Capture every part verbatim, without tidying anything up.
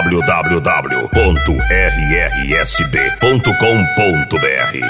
w w w ponto r r s b ponto com ponto b r.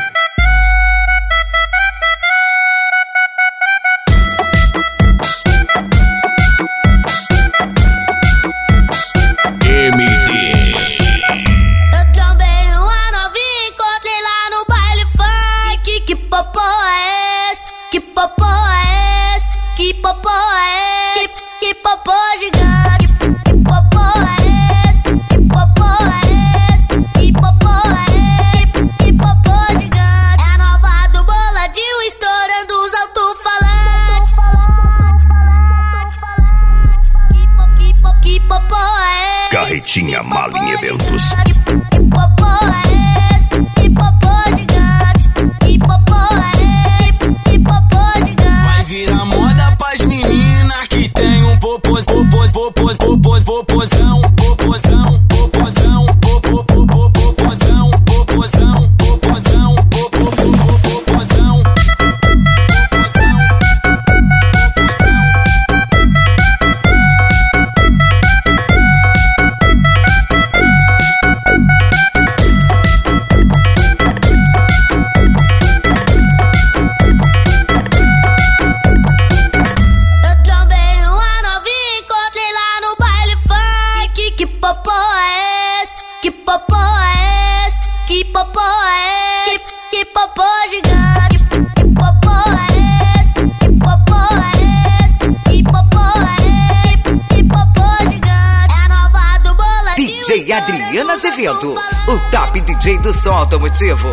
Carretinha Mala em Eventos. Vai virar moda pras meninas que tem um popos, popos, popos, popos, popozão, popozão, popozão, popozão, popozão, popozão, popozão, popozão. D J Adriano Azevedo, o top D J do som automotivo.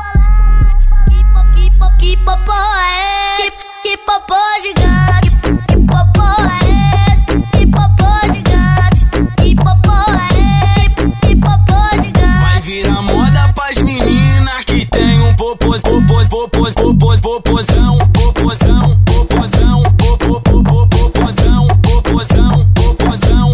Que popô é esse? Que popô gigante? Que popô é esse? Que popô gigante? Que popô é esse? Que popô gigante? Vai virar moda pras meninas que tem um popos, popos, popos, popos, popozão, popozão, popozão, popozão, popozão, popozão, popozão.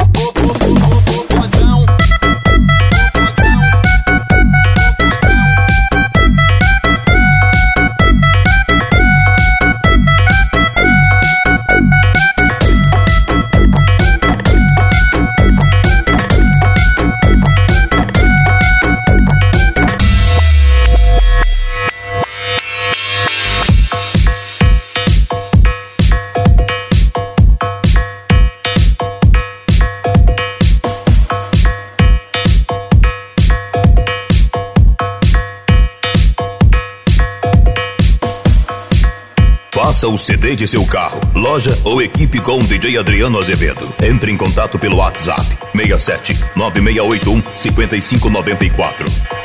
Faça o C D de seu carro, loja ou equipe com D J Adriano Azevedo. Entre em contato pelo WhatsApp seis sete nove seis oito um cinco cinco nove quatro.